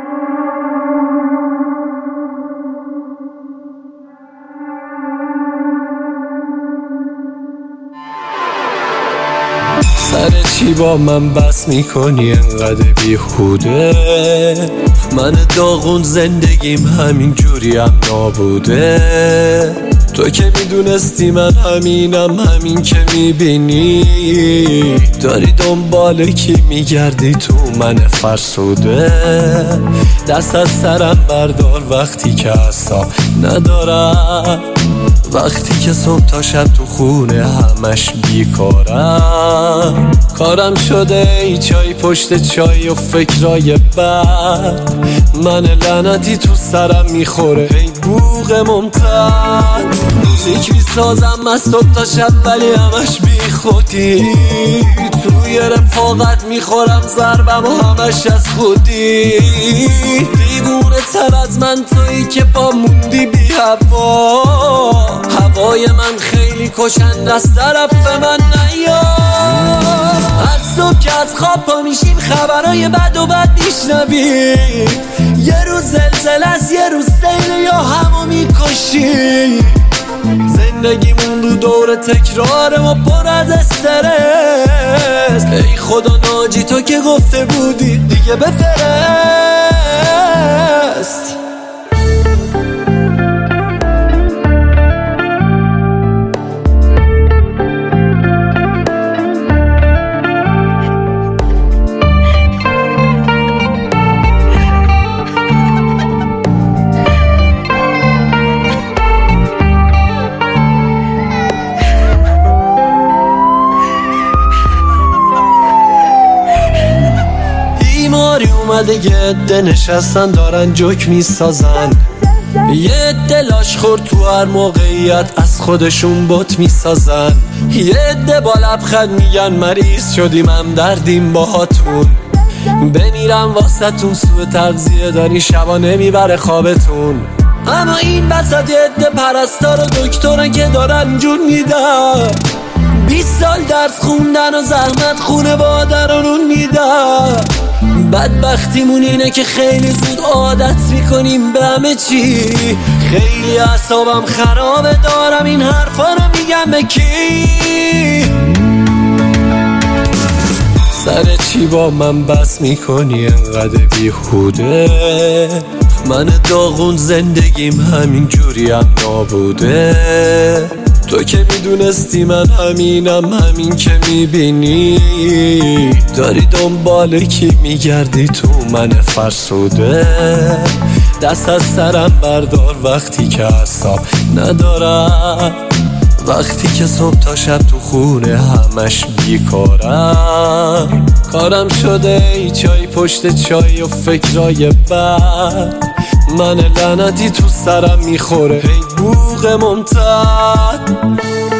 سر چی با من بس میکنی انقدر بیهوده؟ من داغون زندگیم همین جوری هم نابوده. تو که میدونستی من همینم، همین که میبینی داری دنبال کی میگردی تو من فرسوده. دست از سرم بردار وقتی که اصلا ندارم، وقتی که صبح تا شب تو خونه همش بیکارم. کارم شده ای چای پشت چای و فکرای بد، من لعنتی تو سرم میخوره ای بوق ممتد. موزیک میسازم از صبح تا شب ولی همش بی خودی، توی رفاقت میخورم ضربم و همش از خودی. دیوونه تر از من تویی که با موندی بی هوا، هوای من خیلی کشند از طرف من نیا. هر صبح که از خواب پا میشیم خبرهای بد و بد میشنویم، یه روز زلزله است یه روز سیل یا همو میکشیم. زندگیمون رو دور تکراره و پر از استرس، ای خدا ناجی تو که گفته بودی دیگه بفرست. اومده یه عده نشستن دارن جوک میسازن، یه عده لاش خور تو هر موقعیت از خودشون بت میسازن، یه عده با لبخند میگن مریض شدیم هم دردیم باهاتون. بمیرم واسهتون سوء تغذیه داری شبا نمیبره خوابتون. اما این وسط یه عده پرستار و دکترن که دارن جون میدن، 20 سال درس خوندن و زحمت خونه بادرانون میدن. بدبختیمون اینه که خیلی زود عادت میکنیم به همه چی. خیلی اعصابم خرابه دارم این حرفا رو میگم به کی؟ سر چی با من بس میکنی انقدر بیهوده؟ من داغون زندگیم همین جوری هم نابوده. تو که میدونستی من همینم، همین که میبینی داری دنبال کی میگردی تو من فرسوده. دست از سرم بردار وقتی که اصلا ندارم، وقتی که صبح تا شب تو خونه همش بیکارم. کارم شده ای چای پشت چای و فکرای بد، من لعنتی تو سرم میخوره ای بوق ممتد.